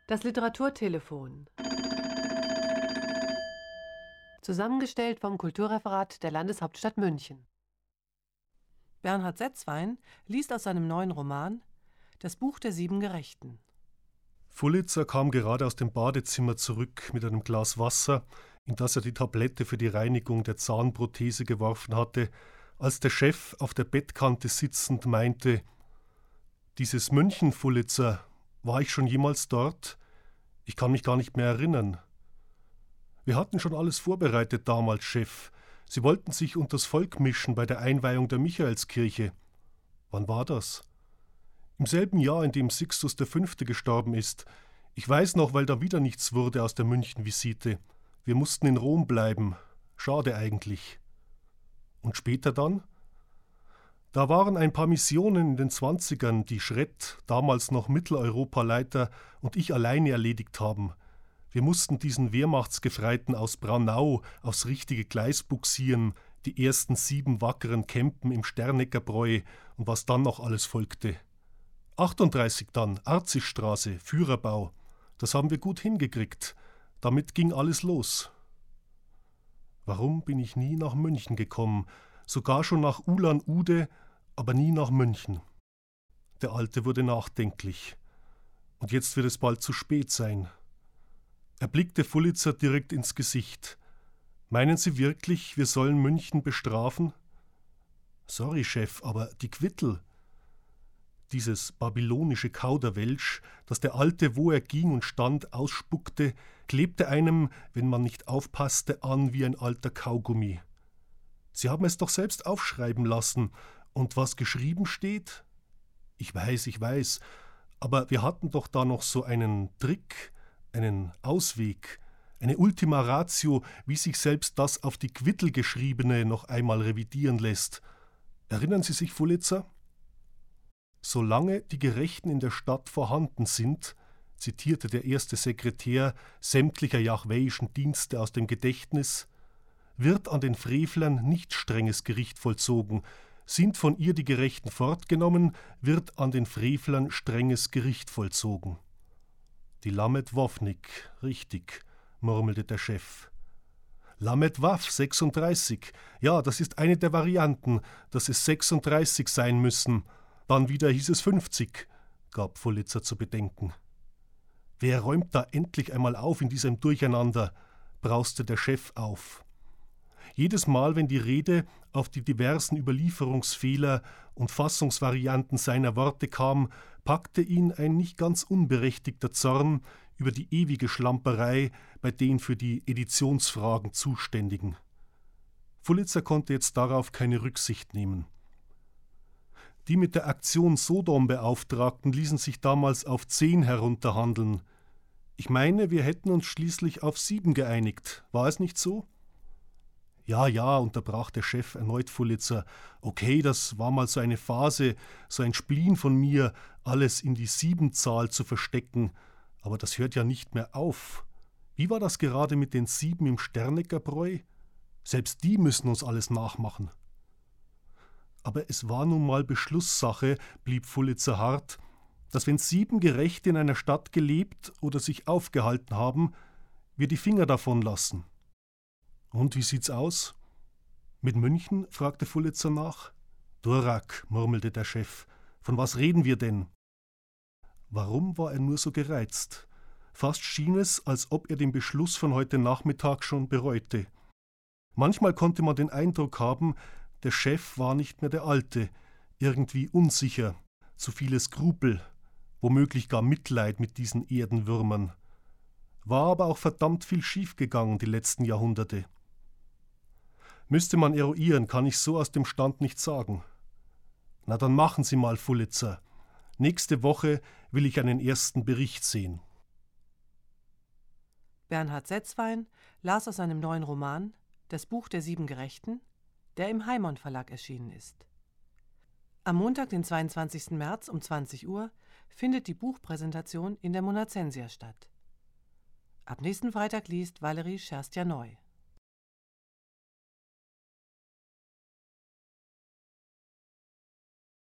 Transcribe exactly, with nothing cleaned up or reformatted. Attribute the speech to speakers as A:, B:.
A: Das Literaturtelefon. Zusammengestellt vom Kulturreferat der Landeshauptstadt München. Bernhard Setzwein liest aus seinem neuen Roman Das Buch der sieben Gerechten.
B: Fullitzer kam gerade aus dem Badezimmer zurück mit einem Glas Wasser, in das er die Tablette für die Reinigung der Zahnprothese geworfen hatte, als der Chef auf der Bettkante sitzend meinte: »Dieses München, Fullitzer, war ich schon jemals dort? Ich kann mich gar nicht mehr erinnern.« »Wir hatten schon alles vorbereitet damals, Chef. Sie wollten sich unters Volk mischen bei der Einweihung der Michaelskirche.« »Wann war das?« »Im selben Jahr, in dem Sixtus der Fünfte gestorben ist. Ich weiß noch, weil da wieder nichts wurde aus der München-Visite. Wir mussten in Rom bleiben. Schade eigentlich.« »Und später dann?« »Da waren ein paar Missionen in den Zwanzigern, die Schrett, damals noch Mitteleuropaleiter, und ich alleine erledigt haben. Wir mussten diesen Wehrmachtsgefreiten aus Braunau aufs richtige Gleis bugsieren, die ersten sieben wackeren Campen im Sterneckerbräu und was dann noch alles folgte. achtunddreißig dann, Arzigstraße, Führerbau. Das haben wir gut hingekriegt. Damit ging alles los.« Warum bin ich nie nach München gekommen? Sogar schon nach Ulan-Ude, aber nie nach München. Der Alte wurde nachdenklich. Und jetzt wird es bald zu spät sein. Er blickte Fullitzer direkt ins Gesicht. »Meinen Sie wirklich, wir sollen München bestrafen?« »Sorry, Chef, aber die Quittel.« Dieses babylonische Kauderwelsch, das der Alte, wo er ging und stand, ausspuckte, klebte einem, wenn man nicht aufpasste, an wie ein alter Kaugummi. »Sie haben es doch selbst aufschreiben lassen. Und was geschrieben steht?« »Ich weiß, ich weiß. Aber wir hatten doch da noch so einen Trick, einen Ausweg, eine Ultima Ratio, wie sich selbst das auf die Quittel geschriebene noch einmal revidieren lässt. Erinnern Sie sich, Fullitzer?« »Solange die Gerechten in der Stadt vorhanden sind«, zitierte der erste Sekretär sämtlicher jahwäischen Dienste aus dem Gedächtnis, »wird an den Frevlern nicht strenges Gericht vollzogen. Sind von ihr die Gerechten fortgenommen, wird an den Frevlern strenges Gericht vollzogen.« »Die Lamet Wofnik, richtig«, murmelte der Chef. »Lamet Waf, sechsunddreißig. Ja, das ist eine der Varianten, dass es sechsunddreißig sein müssen. Dann wieder hieß es fünfzig«, gab Fullitzer zu bedenken. »Wer räumt da endlich einmal auf in diesem Durcheinander?«, brauste der Chef auf. Jedes Mal, wenn die Rede auf die diversen Überlieferungsfehler und Fassungsvarianten seiner Worte kam, packte ihn ein nicht ganz unberechtigter Zorn über die ewige Schlamperei bei den für die Editionsfragen Zuständigen. Fullitzer konnte jetzt darauf keine Rücksicht nehmen. Die mit der Aktion Sodom Beauftragten ließen sich damals auf zehn herunterhandeln. Ich meine, wir hätten uns schließlich auf sieben geeinigt. War es nicht so? »Ja, ja«, unterbrach der Chef erneut Fullitzer. »Okay, das war mal so eine Phase, so ein Spleen von mir, alles in die Siebenzahl zu verstecken. Aber das hört ja nicht mehr auf. Wie war das gerade mit den Sieben im Sterneckerbräu? Selbst die müssen uns alles nachmachen.« Aber es war nun mal Beschlusssache, blieb Fullitzer hart, dass wenn sieben Gerechte in einer Stadt gelebt oder sich aufgehalten haben, wir die Finger davon lassen. »Und wie sieht's aus?« »Mit München?«, fragte Fullitzer nach. »Durak«, murmelte der Chef. »Von was reden wir denn?« Warum war er nur so gereizt? Fast schien es, als ob er den Beschluss von heute Nachmittag schon bereute. Manchmal konnte man den Eindruck haben, der Chef war nicht mehr der Alte, irgendwie unsicher, zu viele Skrupel, womöglich gar Mitleid mit diesen Erdenwürmern. War aber auch verdammt viel schiefgegangen die letzten Jahrhunderte. Müsste man eruieren, kann ich so aus dem Stand nicht sagen. Na dann machen Sie mal, Fullitzer. Nächste Woche will ich einen ersten Bericht sehen.«
A: Bernhard Setzwein las aus seinem neuen Roman Das Buch der sieben Gerechten, der im Heimon Verlag erschienen ist. Am Montag, den zweiundzwanzigsten März um zwanzig Uhr, findet die Buchpräsentation in der Monacensia statt. Ab nächsten Freitag liest Valerie Scherstja neu.